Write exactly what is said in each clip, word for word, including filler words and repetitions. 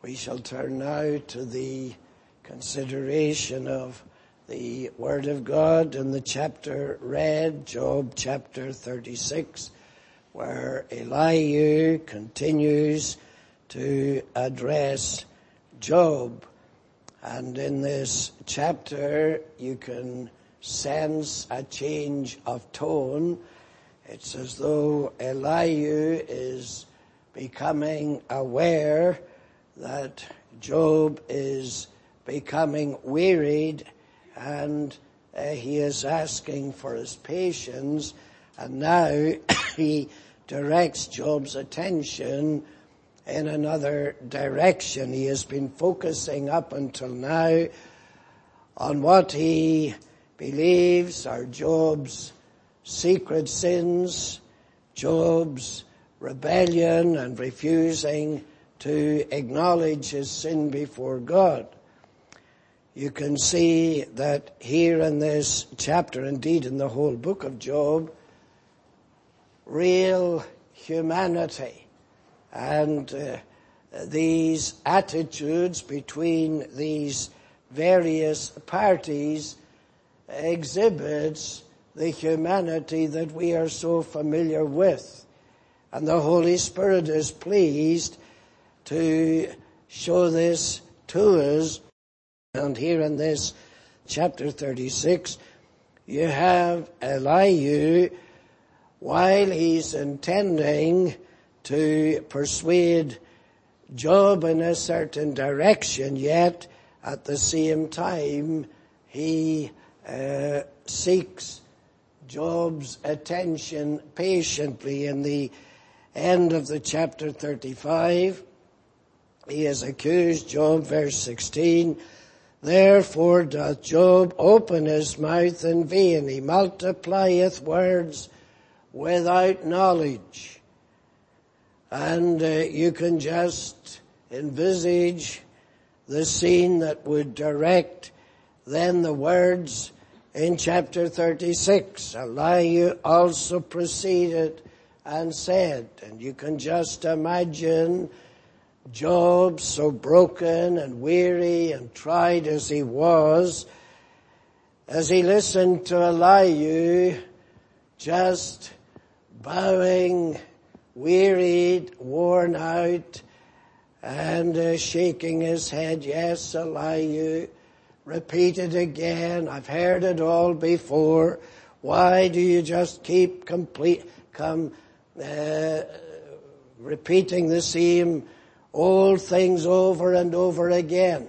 We shall turn now to the consideration of the Word of God in the chapter read, Job chapter thirty-six, where Elihu continues to address Job. And in this chapter you can sense a change of tone. It's as though Elihu is becoming aware that Job is becoming wearied, and uh, he is asking for his patience, and now he directs Job's attention in another direction. He has been focusing up until now on what he believes are Job's secret sins, Job's rebellion and refusing to acknowledge his sin before God. You can see that here in this chapter, indeed in the whole book of Job, real humanity and uh, these attitudes between these various parties exhibits the humanity that we are so familiar with. And the Holy Spirit is pleased to show this to us. And here in this chapter thirty-six, you have Elihu, while he's intending to persuade Job in a certain direction, yet at the same time he uh, seeks Job's attention patiently. In the end of the chapter thirty-five, he has accused Job, verse sixteen, "Therefore doth Job open his mouth in vain, he multiplieth words without knowledge." And uh, you can just envisage the scene that would direct then the words in chapter thirty-six. Elihu also proceeded and said, and you can just imagine Job, so broken and weary and tried as he was, as he listened to Elihu, just bowing, wearied, worn out, and uh, shaking his head. Yes, Elihu, repeat it again. I've heard it all before. Why do you just keep complete, come, uh, repeating the same old things over and over again?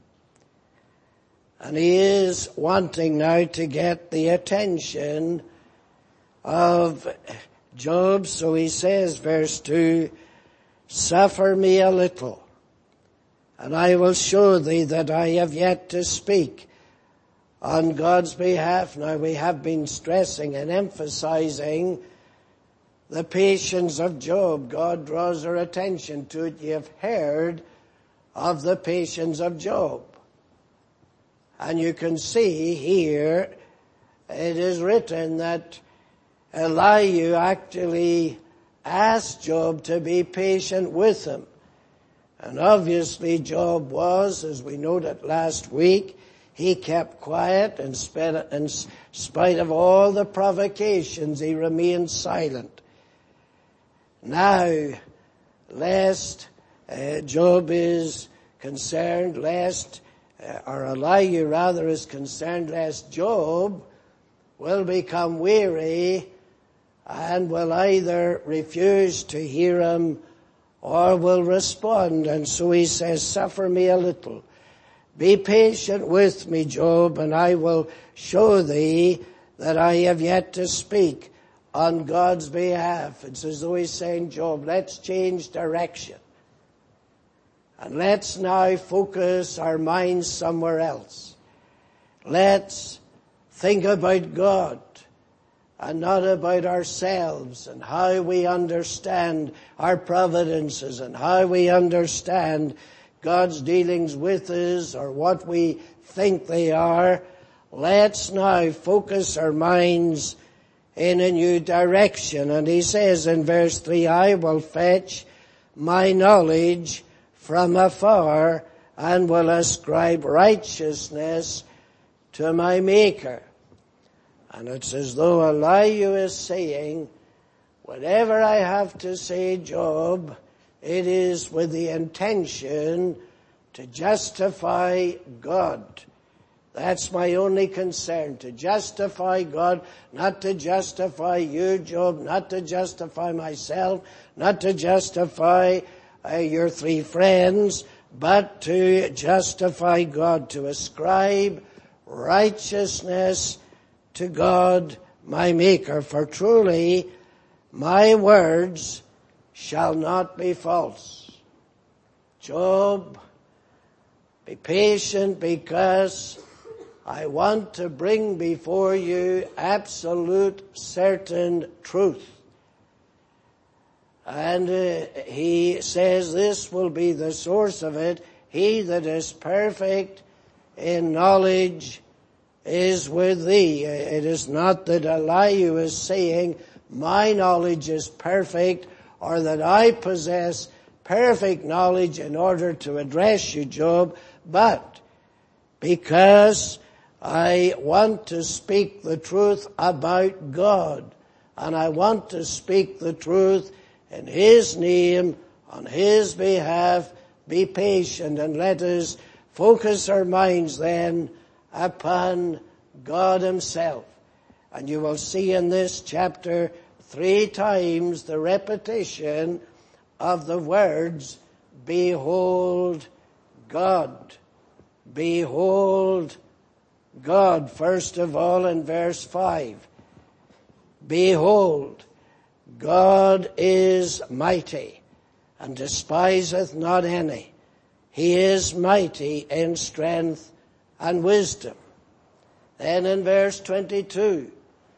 And he is wanting now to get the attention of Job. So he says, verse two, "Suffer me a little, and I will show thee that I have yet to speak on God's behalf." Now we have been stressing and emphasizing the patience of Job. God draws our attention to it. You have heard of the patience of Job. And you can see here, it is written that Elihu actually asked Job to be patient with him. And obviously Job was, as we noted last week, he kept quiet in spite of all the provocations. He remained silent. Now, lest uh, Job is concerned, lest, uh, or Elihu rather is concerned, lest Job will become weary and will either refuse to hear him or will respond. And so he says, "Suffer me a little. Be patient with me, Job, and I will show thee that I have yet to speak on God's behalf." It's as though he's saying, Job, let's change direction. And let's now focus our minds somewhere else. Let's think about God and not about ourselves and how we understand our providences and how we understand God's dealings with us or what we think they are. Let's now focus our minds in a new direction. And he says in verse three, "I will fetch my knowledge from afar and will ascribe righteousness to my Maker. And it's as though Elihu is saying, whatever I have to say, Job, it is with the intention to justify God. That's my only concern, to justify God, not to justify you, Job, not to justify myself, not to justify uh, your three friends, but to justify God, to ascribe righteousness to God, my Maker. For truly, my words shall not be false. Job, be patient, because I want to bring before you absolute, certain truth. And uh, he says this will be the source of it. He that is perfect in knowledge is with thee. It is not that Elihu is saying, my knowledge is perfect, or that I possess perfect knowledge in order to address you, Job, but because I want to speak the truth about God, and I want to speak the truth in His name, on His behalf. Be patient, and let us focus our minds then upon God Himself. And you will see in this chapter three times the repetition of the words, behold God. Behold God. First of all in verse five. Behold, God is mighty, and despiseth not any. He is mighty in strength and wisdom. Then in verse twenty-two,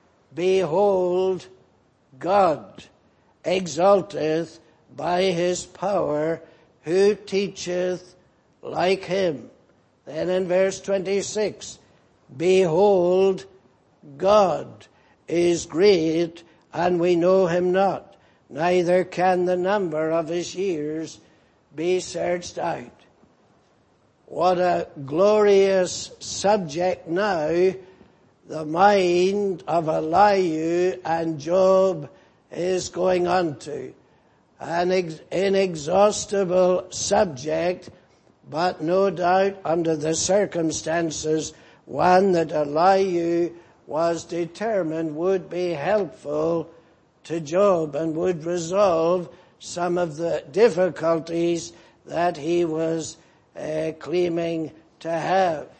behold, God exalteth by His power, who teacheth like Him. Then in verse twenty-six, behold, God is great, and we know Him not, neither can the number of His years be searched out. What a glorious subject now the mind of Elihu and Job is going on to. An inexhaustible subject, but no doubt under the circumstances, one that Elihu was determined would be helpful to Job and would resolve some of the difficulties that he was uh, claiming to have.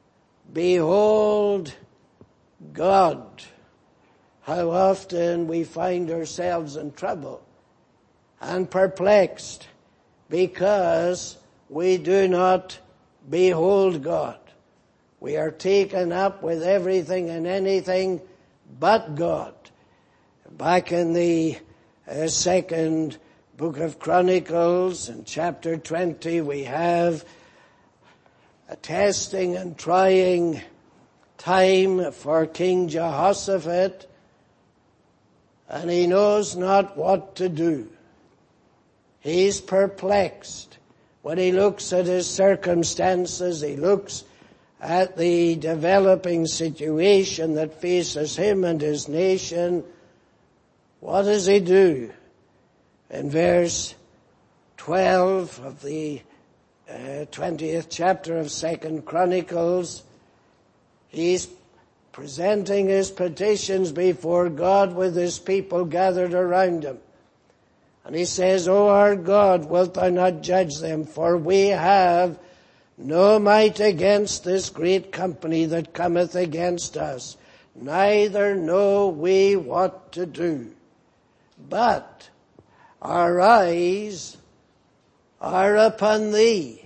Behold God. How often we find ourselves in trouble and perplexed because we do not behold God. We are taken up with everything and anything but God. Back in the uh, second book of Chronicles, in chapter twenty, we have a testing and trying time for King Jehoshaphat, and he knows not what to do. He's perplexed. When he looks at his circumstances, he looks at the developing situation that faces him and his nation. What does he do? In verse twelve of the uh, twentieth chapter of Second Chronicles, he's presenting his petitions before God with his people gathered around him. And he says, O our God, wilt thou not judge them? For we have no might against this great company that cometh against us, neither know we what to do. But our eyes are upon thee.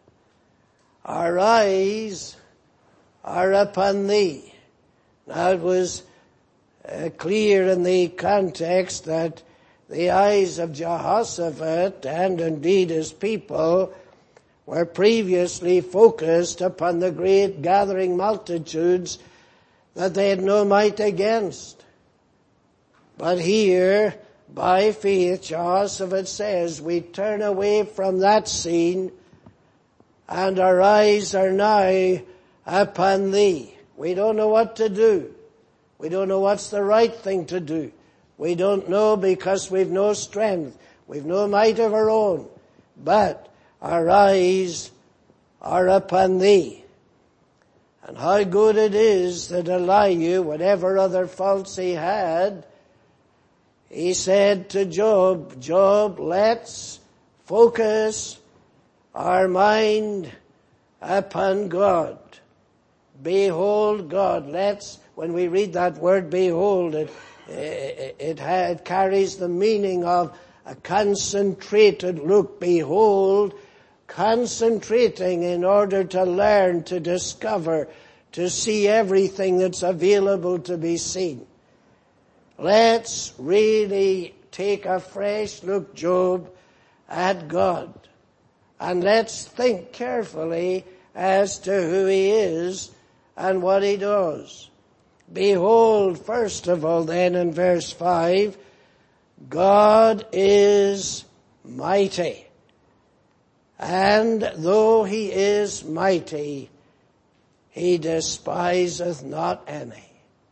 Our eyes are upon thee. Now it was uh, clear in the context that the eyes of Jehoshaphat and indeed his people were previously focused upon the great gathering multitudes that they had no might against. But here, by faith, Jehoshaphat says, we turn away from that scene and our eyes are now upon thee. We don't know what to do. We don't know what's the right thing to do. We don't know because we've no strength. We've no might of our own. But our eyes are upon thee. And how good it is that Elihu, whatever other faults he had, he said to Job, Job, let's focus our mind upon God. Behold God. Let's, when we read that word behold, it, it, it, it carries the meaning of a concentrated look. Behold, concentrating in order to learn, to discover, to see everything that's available to be seen. Let's really take a fresh look, Job, at God. And let's think carefully as to who he is and what he does. Behold, first of all then in verse five, God is mighty. And though he is mighty, he despiseth not any.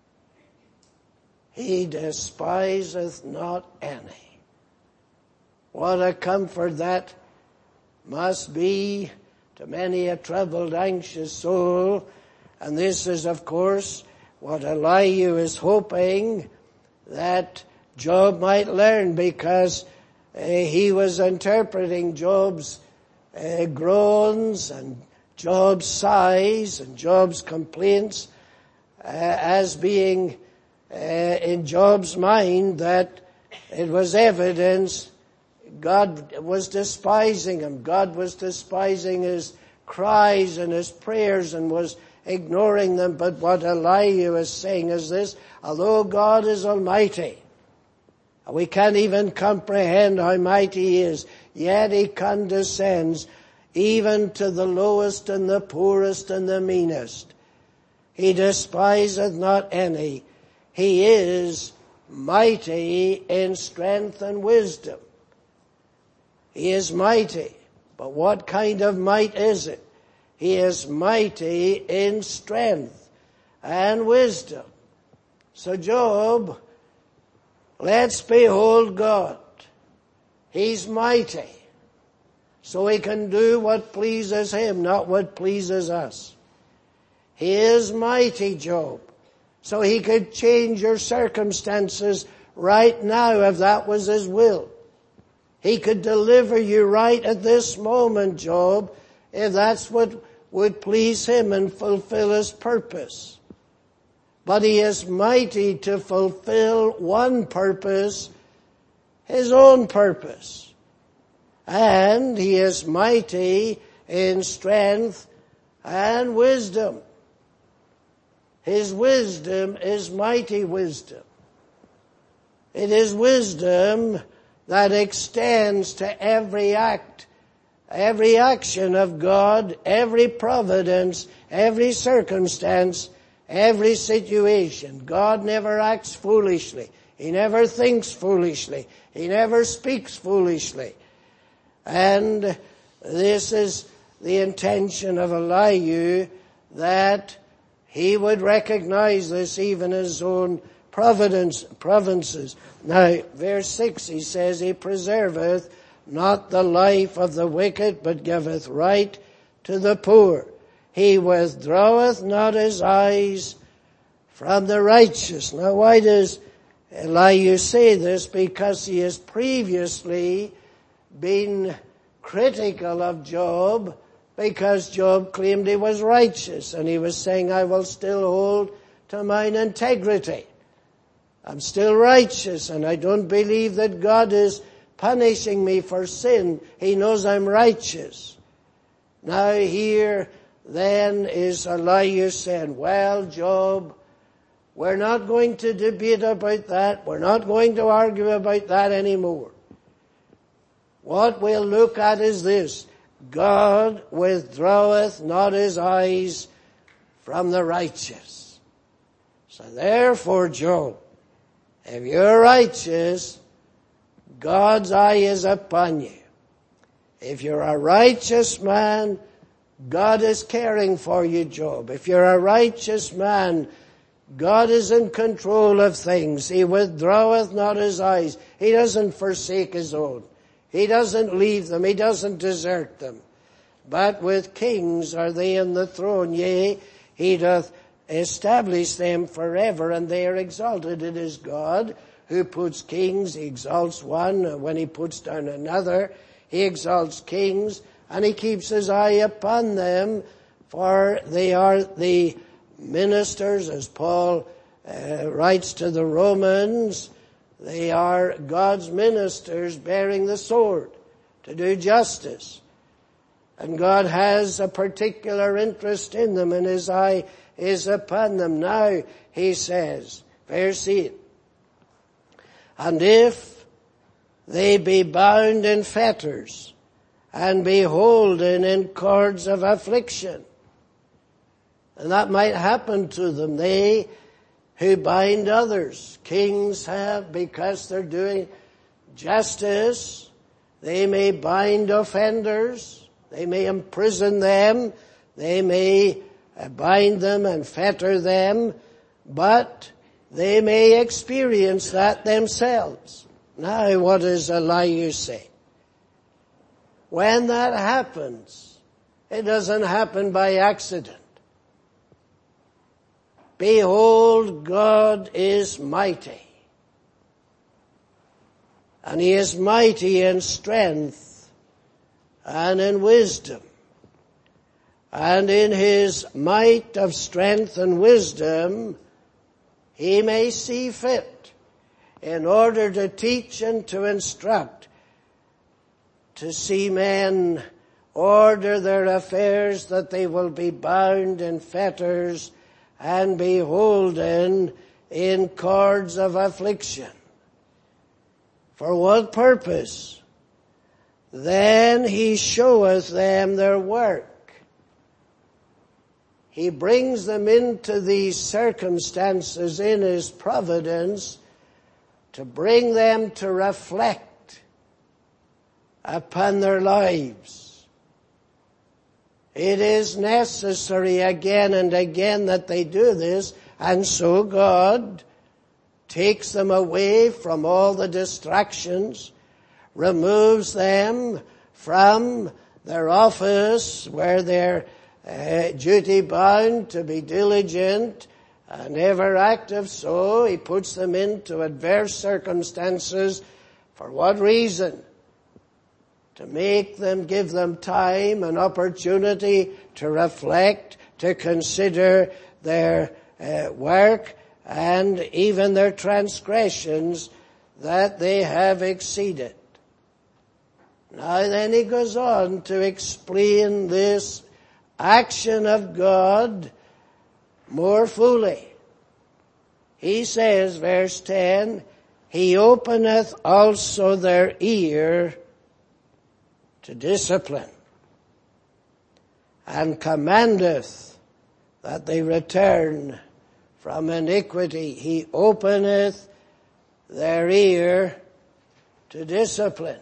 He despiseth not any. What a comfort that must be to many a troubled, anxious soul. And this is, of course, what Elihu is hoping that Job might learn, because uh, he was interpreting Job's uh, groans and Job's sighs and Job's complaints uh, as being uh, in Job's mind that it was evidence God was despising him. God was despising his cries and his prayers and was ignoring them. But what Elihu is saying is this: although God is almighty, we can't even comprehend how mighty he is, yet he condescends even to the lowest and the poorest and the meanest. He despiseth not any. He is mighty in strength and wisdom. He is mighty. But what kind of might is it? He is mighty in strength and wisdom. So Job, let's behold God. He's mighty. So he can do what pleases him, not what pleases us. He is mighty, Job. So he could change your circumstances right now if that was his will. He could deliver you right at this moment, Job, if that's what would please him and fulfill his purpose. But he is mighty to fulfill one purpose, his own purpose. And he is mighty in strength and wisdom. His wisdom is mighty wisdom. It is wisdom that extends to every act, every action of God, every providence, every circumstance, every situation. God never acts foolishly. He never thinks foolishly. He never speaks foolishly. And this is the intention of Elihu, that he would recognize this even in his own providence, provinces. Now, verse six, he says, he preserveth not the life of the wicked, but giveth right to the poor. He withdraweth not his eyes from the righteous. Now, why does Elihu say this? Because he has previously been critical of Job, because Job claimed he was righteous, and he was saying, I will still hold to mine integrity. I'm still righteous, and I don't believe that God is punishing me for sin. He knows I'm righteous. Now here then is Elihu saying, well, Job, we're not going to debate about that. We're not going to argue about that anymore. What we'll look at is this: God withdraweth not his eyes from the righteous. So therefore, Job, if you're righteous, God's eye is upon you. If you're a righteous man, God is caring for you, Job. If you're a righteous man, God is in control of things. He withdraweth not his eyes. He doesn't forsake his own. He doesn't leave them. He doesn't desert them. But with kings are they in the throne. Yea, he doth establish them forever, and they are exalted. It is God who puts kings. He exalts one when he puts down another. He exalts kings, and he keeps his eye upon them, for they are the ministers, as Paul uh, writes to the Romans. They are God's ministers bearing the sword to do justice. And God has a particular interest in them, and his eye is upon them. Now, he says, verse eight, and if they be bound in fetters, and be holden in cords of affliction. And that might happen to them. They who bind others, kings have, because they're doing justice, they may bind offenders, they may imprison them, they may bind them and fetter them, but they may experience that themselves. Now, what does Elihu say? When that happens, it doesn't happen by accident. Behold, God is mighty. And he is mighty in strength and in wisdom. And in his might of strength and wisdom, he may see fit, in order to teach and to instruct, to see men order their affairs, that they will be bound in fetters and be holden in cords of affliction. For what purpose? Then he showeth them their work. He brings them into these circumstances in his providence to bring them to reflect upon their lives. It is necessary again and again that they do this, and so God takes them away from all the distractions, removes them from their office where they're uh, duty bound to be diligent and ever active. So he puts them into adverse circumstances. For what reason? To make them, give them time and opportunity to reflect, to consider their uh, work and even their transgressions that they have exceeded. Now then he goes on to explain this action of God more fully. He says, verse ten, he openeth also their ear to discipline, and commandeth that they return from iniquity. He openeth their ear to discipline.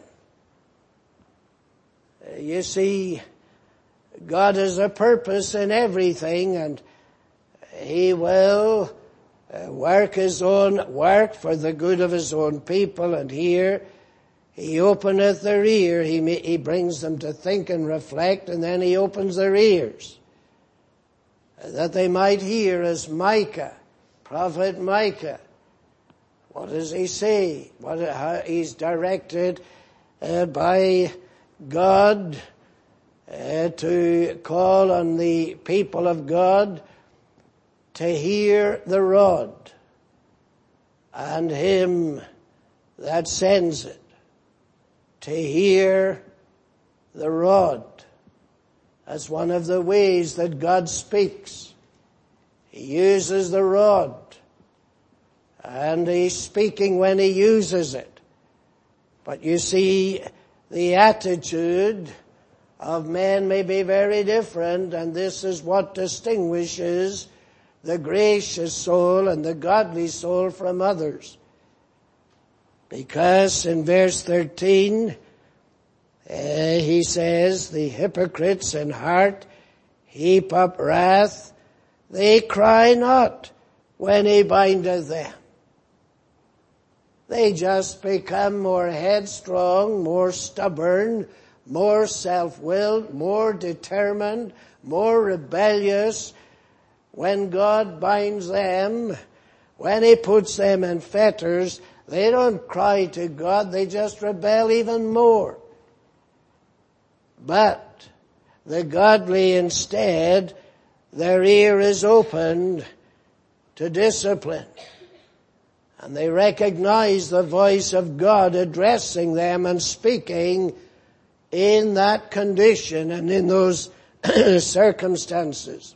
You see, God has a purpose in everything, and he will work his own work for the good of his own people. And here he openeth their ear. He, he brings them to think and reflect, and then he opens their ears, that they might hear, as Micah, prophet Micah. What does he say? What, how he's directed uh, by God uh, to call on the people of God to hear the rod, and him that sends it. To hear the rod. That's one of the ways that God speaks. He uses the rod. And he's speaking when he uses it. But you see, the attitude of men may be very different, and this is what distinguishes the gracious soul and the godly soul from others. Because in verse thirteen, uh, he says, the hypocrites in heart heap up wrath, they cry not when he bindeth them. They just become more headstrong, more stubborn, more self-willed, more determined, more rebellious. When God binds them, when he puts them in fetters, they don't cry to God, they just rebel even more. But the godly instead, their ear is opened to discipline. And they recognize the voice of God addressing them and speaking in that condition and in those circumstances.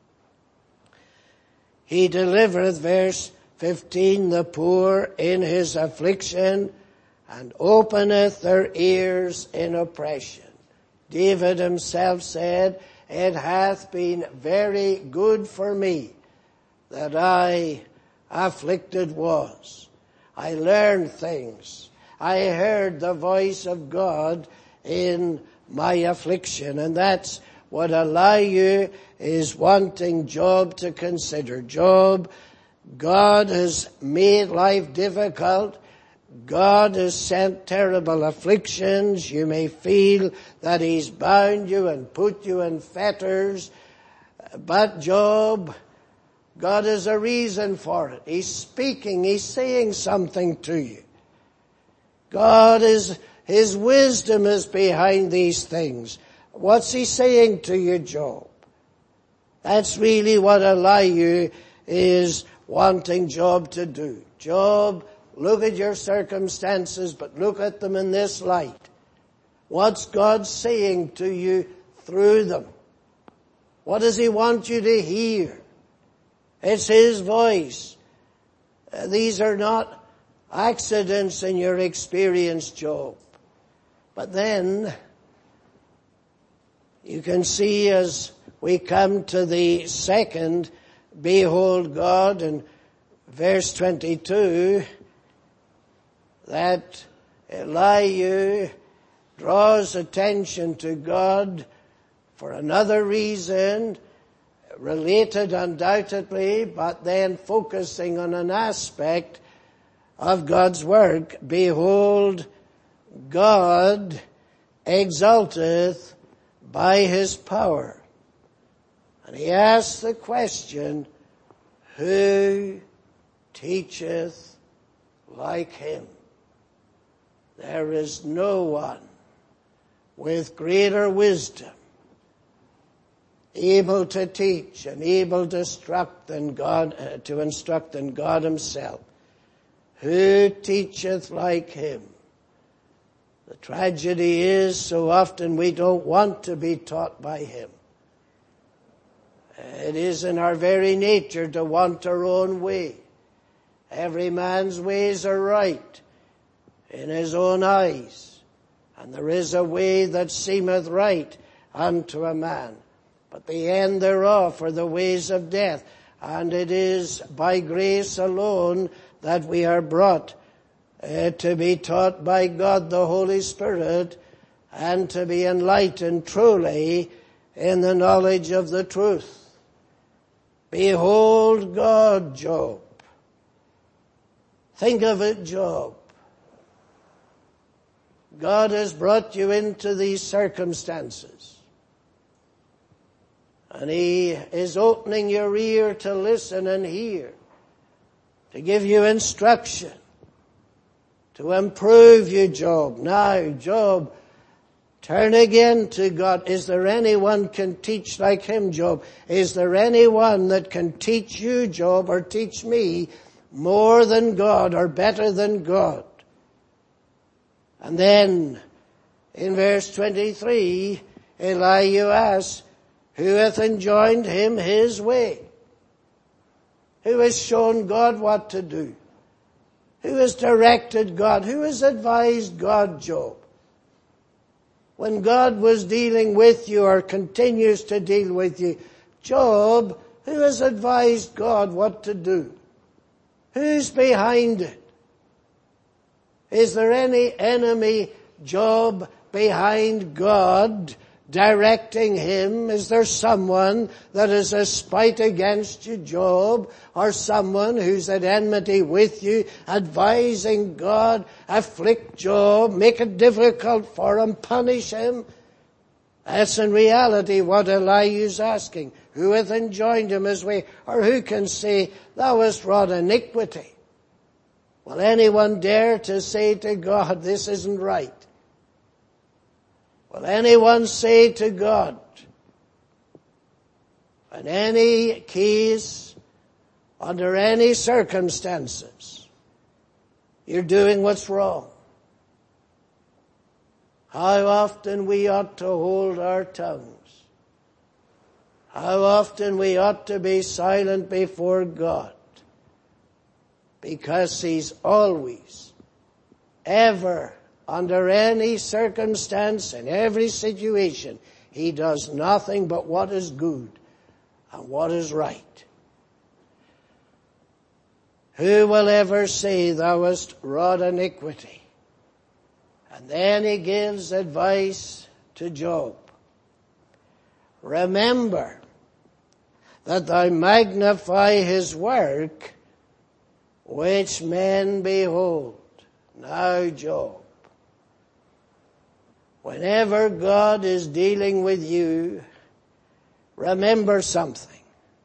He delivereth, verse fifteen, the poor in his affliction, and openeth their ears in oppression. David himself said, it hath been very good for me that I afflicted was. I learned things. I heard the voice of God in my affliction. And that's what Elihu is wanting Job to consider. Job, God has made life difficult. God has sent terrible afflictions. You may feel that he's bound you and put you in fetters. But Job, God has a reason for it. He's speaking. He's saying something to you. God is, his wisdom is behind these things. What's he saying to you, Job? That's really what Elihu is wanting Job to do. Job, look at your circumstances, but look at them in this light. What's God saying to you through them? What does he want you to hear? It's his voice. Uh, these are not accidents in your experience, Job. But then, you can see as we come to the second, behold God, in verse twenty-two, that Elihu draws attention to God for another reason, related undoubtedly, but then focusing on an aspect of God's work. Behold, God exalteth by his power. And he asks the question, who teacheth like him? There is no one with greater wisdom, able to teach and able to instruct than God, uh, to instruct than God himself. Who teacheth like him? The tragedy is so often we don't want to be taught by him. It is in our very nature to want our own way. Every man's ways are right in his own eyes, and there is a way that seemeth right unto a man, but the end thereof are the ways of death. And it is by grace alone that we are brought uh, to be taught by God the Holy Spirit and to be enlightened truly in the knowledge of the truth. Behold God, Job. Think of it, Job. God has brought you into these circumstances. And he is opening your ear to listen and hear, to give you instruction, to improve you, Job. Now, Job, turn again to God. Is there anyone can teach like him, Job? Is there anyone that can teach you, Job, or teach me more than God or better than God? And then, in verse twenty-three, Elihu asks, who hath enjoined him his way? Who has shown God what to do? Who has directed God? Who has advised God, Job? When God was dealing with you or continues to deal with you, Job, who has advised God what to do? Who's behind it? Is there any enemy, Job, behind God directing him? Is there someone that is a spite against you, Job, or someone who's at enmity with you, advising God, afflict Job, make it difficult for him, punish him? That's in reality what Elihu's asking. Who hath enjoined him his way? Or who can say, thou hast wrought iniquity? Will anyone dare to say to God, this isn't right? Will anyone say to God, in any case, under any circumstances, you're doing what's wrong? How often we ought to hold our tongues. How often we ought to be silent before God. Because He's always, ever, under any circumstance, in every situation, He does nothing but what is good and what is right. Who will ever say, thou hast wrought iniquity? And then he gives advice to Job. Remember that thou magnify his work which men behold. Now, Job, whenever God is dealing with you, remember something.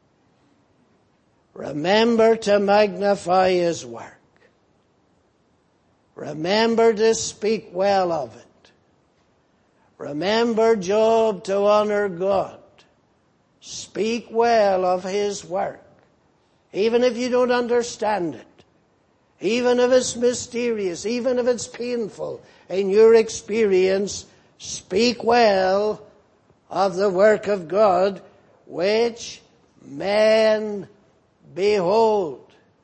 Remember to magnify his work. Remember to speak well of it. Remember, Job, to honor God. Speak well of his work. Even if you don't understand it. Even if it's mysterious. Even if it's painful in your experience. Speak well of the work of God which men behold.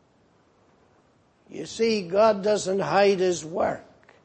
You see, God doesn't hide His work.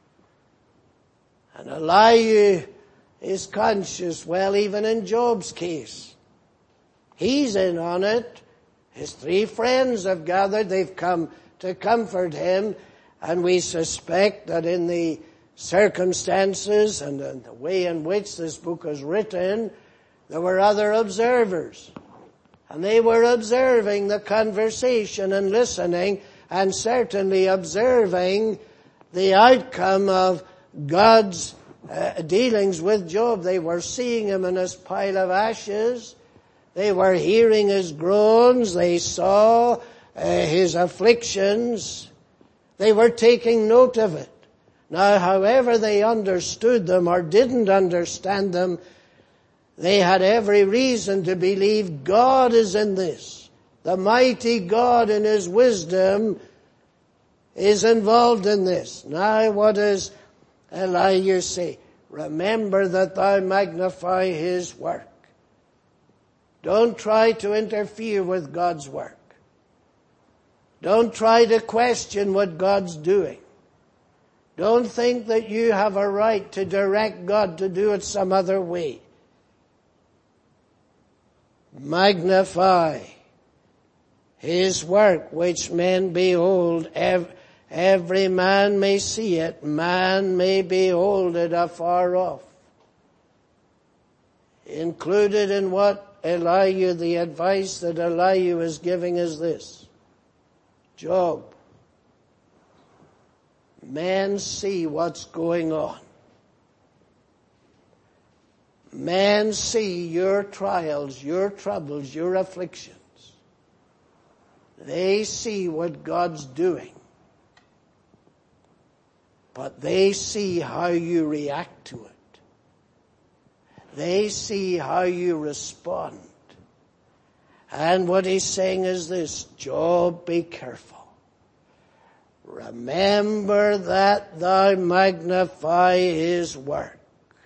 And Elihu is conscious, well, even in Job's case. He's in on it. His three friends have gathered. They've come to comfort him. And we suspect that in the circumstances and in the way in which this book is written, there were other observers. And they were observing the conversation and listening and certainly observing the outcome of God's uh, dealings with Job. They were seeing him in his pile of ashes. They were hearing his groans. They saw uh, his afflictions. They were taking note of it. Now, however they understood them or didn't understand them, they had every reason to believe God is in this. The mighty God in His wisdom is involved in this. Now what does Elihu say? Remember that thou magnify His work. Don't try to interfere with God's work. Don't try to question what God's doing. Don't think that you have a right to direct God to do it some other way. Magnify His work which men behold. Every man may see it. Man may behold it afar off. Included in what Elihu, the advice that Elihu is giving is this. Job, men see what's going on. Men see your trials, your troubles, your afflictions. They see what God's doing. But they see how you react to it. They see how you respond. And what he's saying is this, Job, be careful. Remember that thou magnify His work.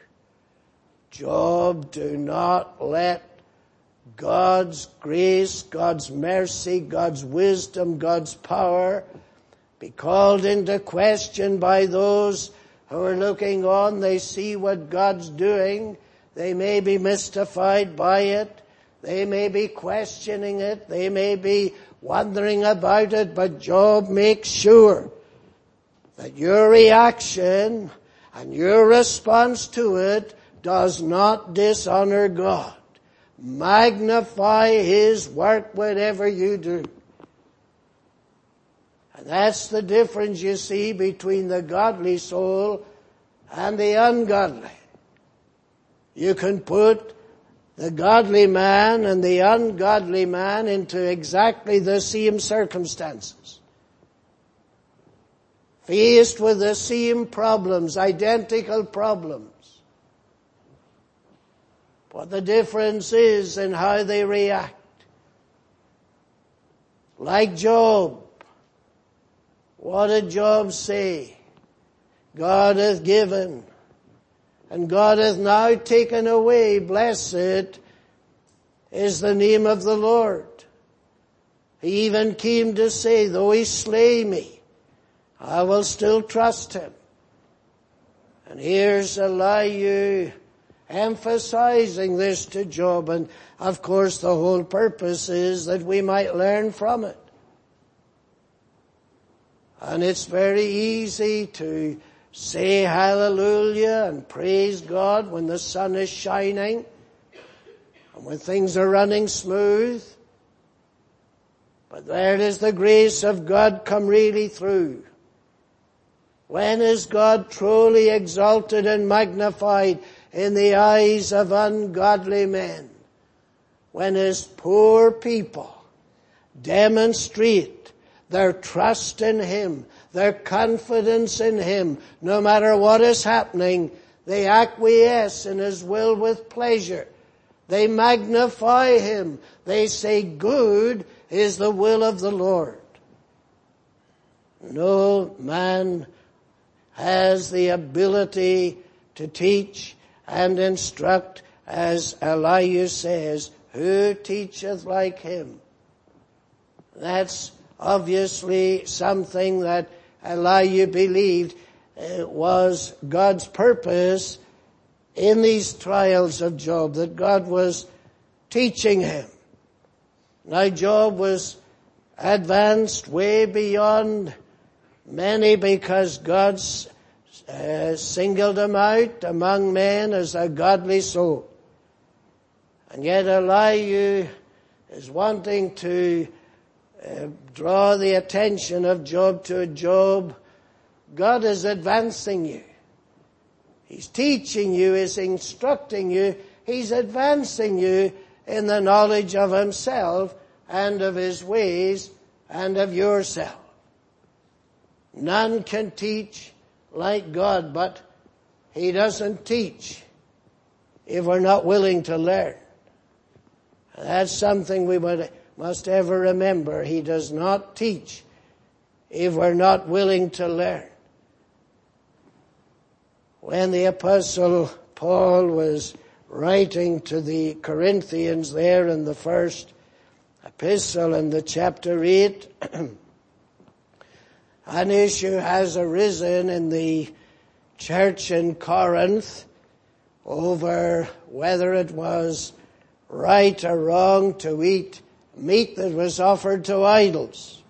Job, do not let God's grace, God's mercy, God's wisdom, God's power be called into question by those who are looking on. They see what God's doing. They may be mystified by it. They may be questioning it. They may be wondering about it. But Job makes sure that your reaction and your response to it does not dishonor God. Magnify His work whatever you do. And that's the difference, you see, between the godly soul and the ungodly. You can put the godly man and the ungodly man into exactly the same circumstances, faced with the same problems, identical problems. But the difference is in how they react. Like Job, what did Job say? God hath given, and God hath now taken away. Blessed is the name of the Lord. He even came to say, though He slay me, I will still trust Him. And here's Elihu emphasizing this to Job. And of course the whole purpose is that we might learn from it. And it's very easy to say hallelujah and praise God when the sun is shining and when things are running smooth. But where does the grace of God come really through? When is God truly exalted and magnified in the eyes of ungodly men? When His poor people demonstrate their trust in Him, their confidence in Him, no matter what is happening, they acquiesce in His will with pleasure. They magnify Him. They say, good is the will of the Lord. No man has the ability to teach and instruct, as Elihu says, who teacheth like him? That's obviously something that Elihu believed uh, was God's purpose in these trials of Job, that God was teaching him. Now Job was advanced way beyond many because God's Uh, singled him out among men as a godly soul. And yet Elihu is wanting to uh, draw the attention of Job to Job. God is advancing you. He's teaching you, He's instructing you, He's advancing you in the knowledge of Himself and of His ways and of yourself. None can teach like God, but He doesn't teach if we're not willing to learn. That's something we must ever remember. He does not teach if we're not willing to learn. When the Apostle Paul was writing to the Corinthians there in the first epistle in the chapter eight, an issue has arisen in the church in Corinth over whether it was right or wrong to eat meat that was offered to idols.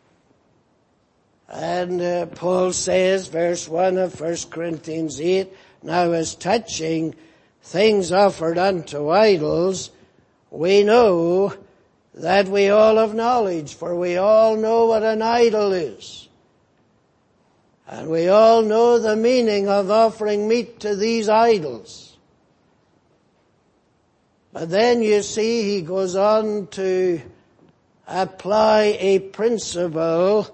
And uh, Paul says, verse one of First Corinthians eight, now as touching things offered unto idols, we know that we all have knowledge, for we all know what an idol is. And we all know the meaning of offering meat to these idols. But then you see he goes on to apply a principle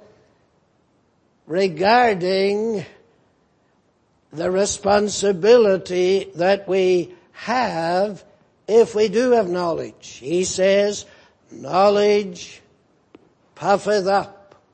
regarding the responsibility that we have if we do have knowledge. He says, knowledge puffeth up.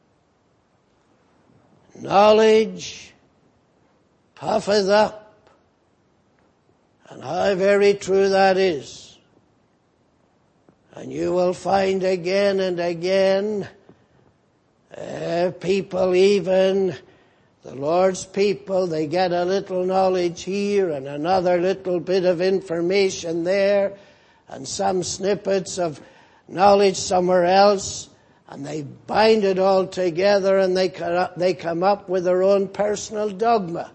Knowledge puffeth up. And how very true that is. And you will find again and again uh, people, even the Lord's people, they get a little knowledge here and another little bit of information there and some snippets of knowledge somewhere else. And they bind it all together and they they come up with their own personal dogma.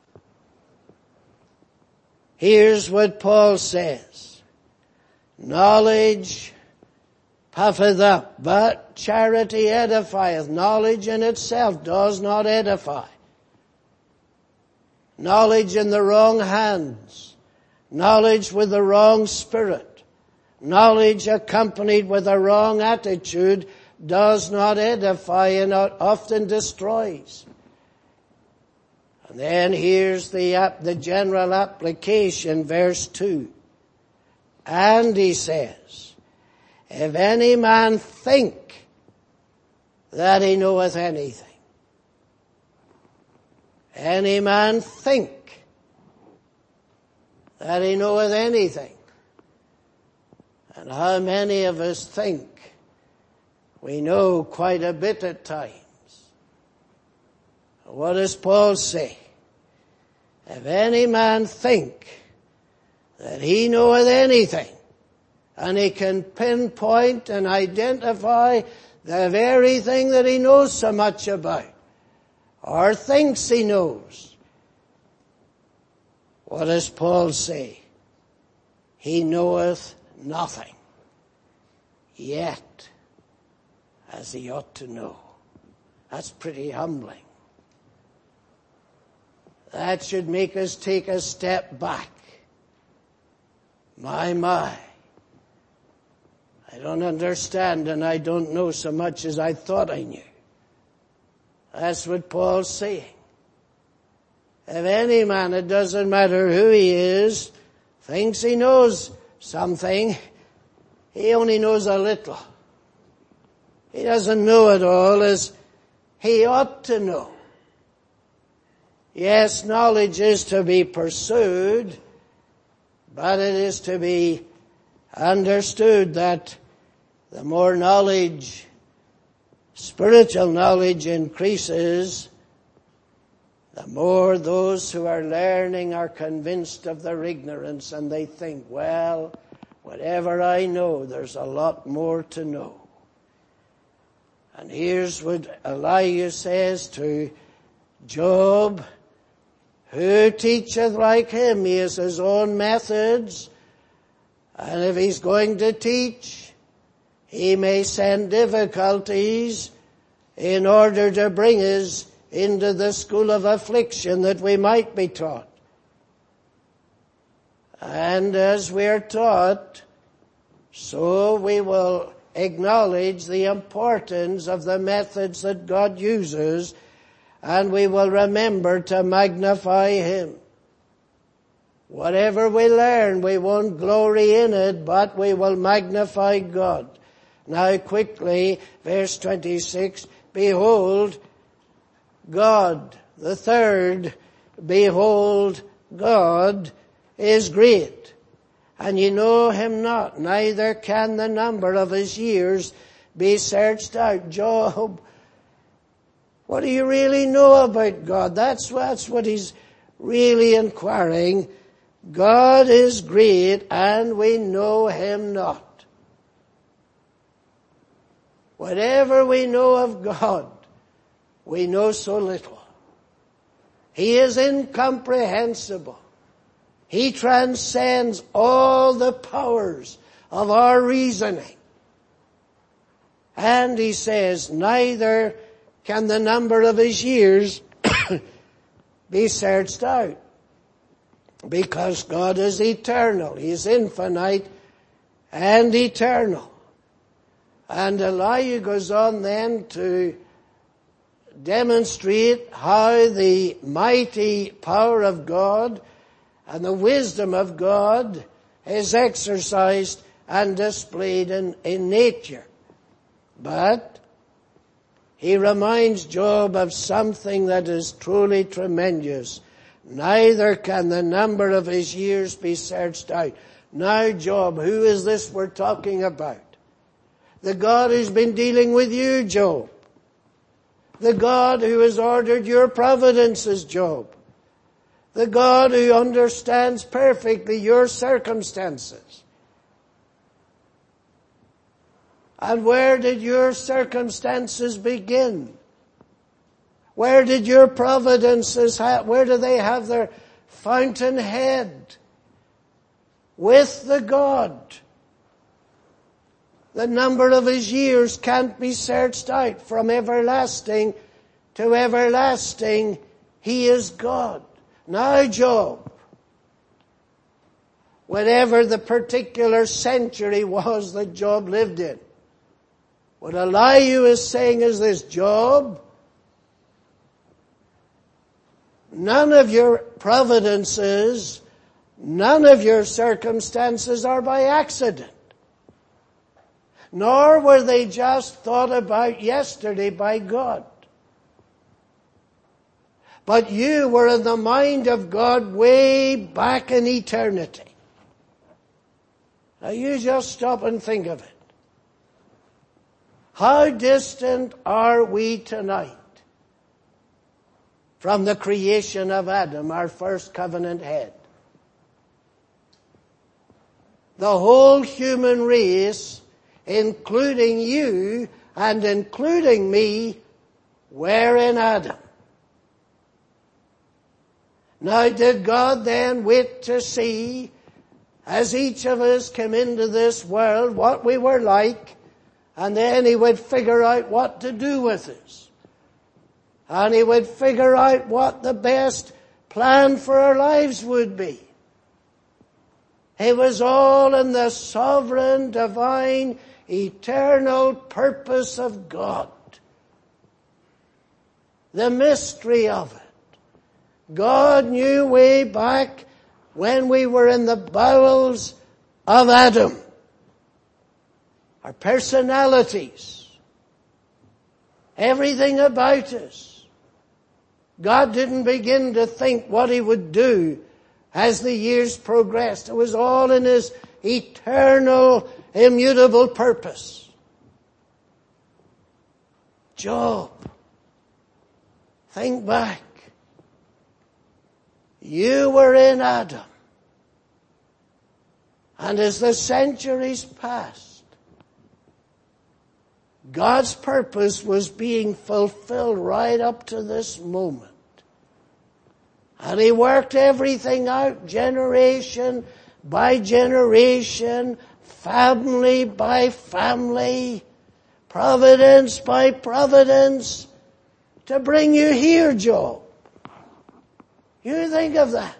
Here's what Paul says. Knowledge puffeth up, but charity edifieth. Knowledge in itself does not edify. Knowledge in the wrong hands. Knowledge with the wrong spirit. Knowledge accompanied with a wrong attitude does not edify and often destroys. And then here's the, the general application, verse two. And he says, if any man think that he knoweth anything, any man think that he knoweth anything. And how many of us think we know quite a bit at times? What does Paul say? If any man think that he knoweth anything, and he can pinpoint and identify the very thing that he knows so much about, or thinks he knows, what does Paul say? He knoweth nothing, yet as he ought to know. That's pretty humbling. That should make us take a step back. My, my. I don't understand and I don't know so much as I thought I knew. That's what Paul's saying. If any man, it doesn't matter who he is, thinks he knows something, he only knows a little. He doesn't know it all as he ought to know. Yes, knowledge is to be pursued, but it is to be understood that the more knowledge, spiritual knowledge increases, the more those who are learning are convinced of their ignorance and they think, well, whatever I know, there's a lot more to know. And here's what Elihu says to Job, who teacheth like him? He has his own methods, and if he's going to teach, he may send difficulties in order to bring us into the school of affliction that we might be taught. And as we are taught, so we will acknowledge the importance of the methods that God uses, and we will remember to magnify Him. Whatever we learn, we won't glory in it, but we will magnify God. Now quickly, verse twenty-six, behold, God, the third, behold, God is great, and ye know Him not, neither can the number of His years be searched out. Job, what do you really know about God? That's, that's what he's really inquiring. God is great, and we know Him not. Whatever we know of God, we know so little. He is incomprehensible. He transcends all the powers of our reasoning. And he says, neither can the number of His years be searched out. Because God is eternal. He is infinite and eternal. And Elihu goes on then to demonstrate how the mighty power of God and the wisdom of God is exercised and displayed in, in nature. But he reminds Job of something that is truly tremendous. Neither can the number of his years be searched out. Now, Job, who is this we're talking about? The God who's been dealing with you, Job. The God who has ordered your providences, Job. The God who understands perfectly your circumstances. And where did your circumstances begin? Where did your providences have, where do they have their fountainhead? With the God. The number of his years can't be searched out. From everlasting to everlasting, he is God. Now, Job, whatever the particular century was that Job lived in, what Elihu is saying is this: Job, none of your providences, none of your circumstances are by accident. Nor were they just thought about yesterday by God. But you were in the mind of God way back in eternity. Now you just stop and think of it. How distant are we tonight from the creation of Adam, our first covenant head? The whole human race, including you and including me, were in Adam. Now, did God then wait to see, as each of us came into this world, what we were like, and then he would figure out what to do with us? And he would figure out what the best plan for our lives would be. It was all in the sovereign, divine, eternal purpose of God. The mystery of it. God knew way back when we were in the bowels of Adam. Our personalities. Everything about us. God didn't begin to think what he would do as the years progressed. It was all in his eternal, immutable purpose. Job, think back. You were in Adam. And as the centuries passed, God's purpose was being fulfilled right up to this moment. And he worked everything out, generation by generation, family by family, providence by providence, to bring you here, Job. You think of that.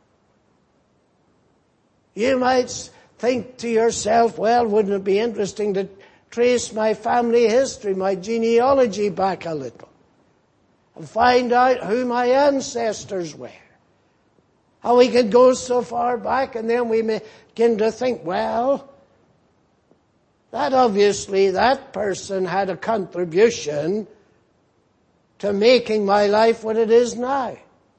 You might think to yourself, well, wouldn't it be interesting to trace my family history, my genealogy back a little, and find out who my ancestors were? How we could go so far back, and then we begin to think, well, that obviously, that person had a contribution to making my life what it is now.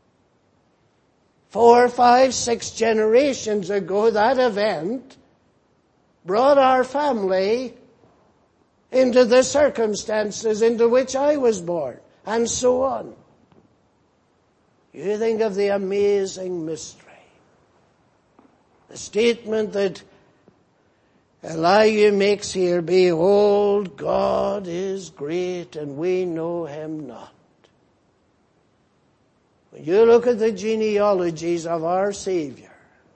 Four, five, six generations ago, that event brought our family into the circumstances into which I was born, and so on. You think of the amazing mystery. The statement that Elihu makes here, behold, God is great and we know him not. When you look at the genealogies of our Savior,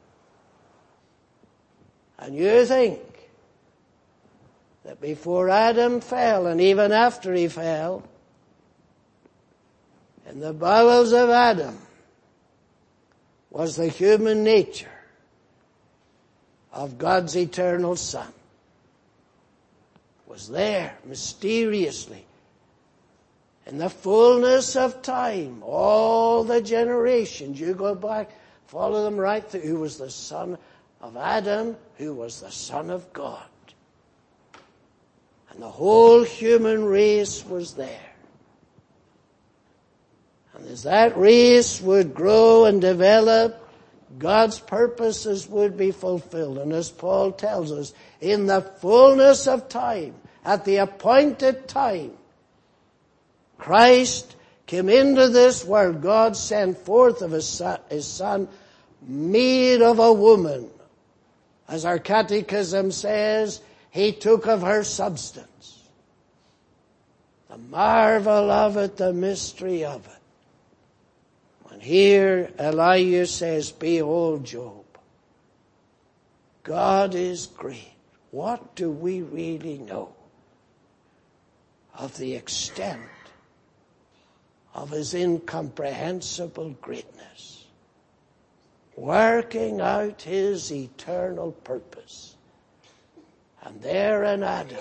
and you think that before Adam fell, and even after he fell, in the bowels of Adam was the human nature of God's eternal Son. It was there, mysteriously, in the fullness of time, all the generations, you go back, follow them right through, who was the son of Adam, who was the Son of God. And the whole human race was there. And as that race would grow and develop, God's purposes would be fulfilled. And as Paul tells us, in the fullness of time, at the appointed time, Christ came into this world. God sent forth of his son, his son, made of a woman. As our catechism says, He took of her substance. The marvel of it, the mystery of it. When here Elihu says, behold Job, God is great. What do we really know of the extent of his incomprehensible greatness, working out his eternal purpose? And there in Adam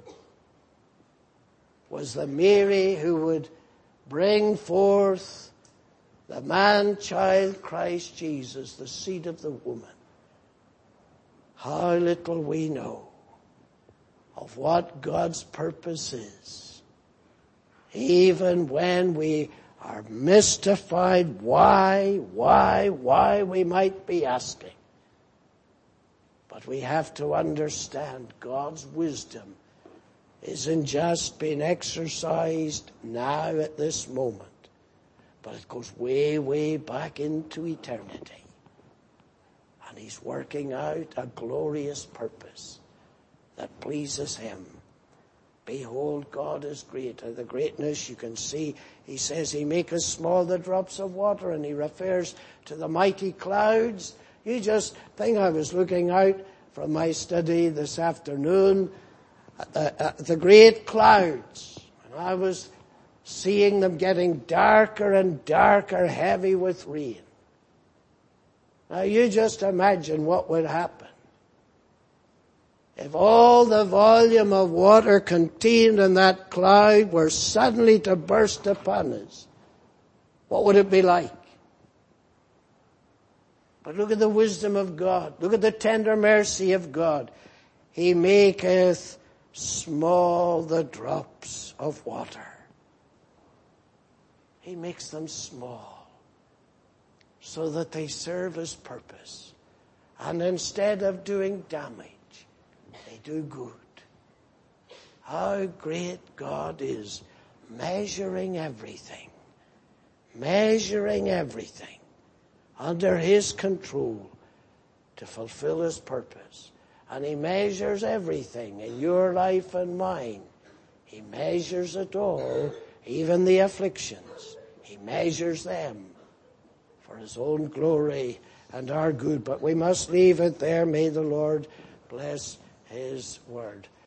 was the Mary who would bring forth the man-child Christ Jesus, the seed of the woman. How little we know of what God's purpose is, even when we are mystified why, why, why we might be asking. But we have to understand God's wisdom isn't just being exercised now at this moment, but it goes way, way back into eternity. And he's working out a glorious purpose that pleases him. Behold, God is great. And the greatness you can see, he says he maketh small the drops of water, and he refers to the mighty clouds. You just think, I was looking out from my study this afternoon at the, at the great clouds, and I was seeing them getting darker and darker, heavy with rain. Now you just imagine what would happen if all the volume of water contained in that cloud were suddenly to burst upon us. What would it be like? But look at the wisdom of God. Look at the tender mercy of God. He maketh small the drops of water. He makes them small, so that they serve his purpose. And instead of doing damage, they do good. How great God is, measuring everything, measuring everything under his control to fulfill his purpose. And he measures everything in your life and mine. He measures it all, even the afflictions. He measures them for his own glory and our good. But we must leave it there. May the Lord bless his word.